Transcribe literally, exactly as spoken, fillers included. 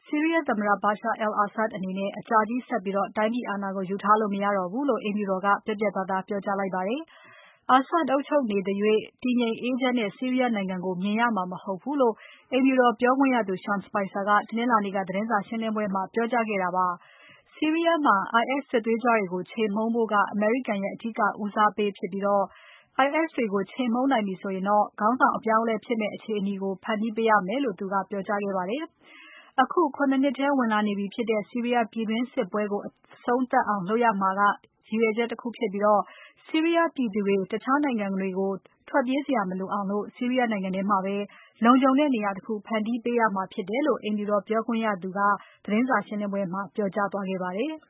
ဆီးရီးယားသမ္မတ Bashar al-Assad အနေနဲ့ အကြာကြီးဆက်ပြီး တိုင်းပြည်အာဏာကို ယူထားလို့ မရတော့ဘူးလို့ အိမ်ဖြူတော်က ပြတ်ပြတ်သားသား ပြောကြားလိုက်ပါတယ်။ Assad အုပ်ချုပ်နေသရွေ့ တည်ငြိမ်အေးချမ်းတဲ့ ဆီးရီးယားနိုင်ငံကို မြင်ရမှာ မဟုတ်ဘူးလို့ အိမ်ဖြူတော်ပြောခွင့်ရသူ Sean Spicer ကတနင်္လာနေ့က သတင်းစာရှင်းပွဲမှာ ပြောကြားခဲ့တာပါ။ ဆီးရီးယားမှာ IS စစ်သွေးကြွတွေကို ချေမှုန်းဖို့က အမေရိကန်ရဲ့ အဓိကဦးစားပေးဖြစ်ပြီး IS တွေကို ချေမှုန်းနိုင်ပြီဆိုရင် ခေါင်းဆောင်အပြောင်းအလဲဖြစ်မယ့် အခြေအနေကို ဖန်တီးပေးရမယ်လို့ သူကပြောကြားခဲ့ပါတယ်။ အခု ၇ နှစ်ထဲဝင်လာနေပြီဖြစ်တဲ့ ဆီးရီးယားပြည်တွင်းစစ်ပွဲကို အဆုံးသတ်အောင်လုပ်ရမှာက ရည်ရွယ်ချက်တခုဖြစ်ပြီး ဆီးရီးယားပြည်သူတွေ တခြားနိုင်ငံတွေကို ထွက်ပြေးစရာမလိုအောင် ဆီးရီးယားနိုင်ငံထဲမှာပဲ လုံခြုံတဲ့နေရာတခု ဖန်တီးပေးရမှာဖြစ်တယ်လို့ အိမ်ဖြူတော်ပြောခွင့်ရသူက သတင်းစာရှင်းပွဲမှာ ပြောကြားသွားခဲ့ပါတယ်။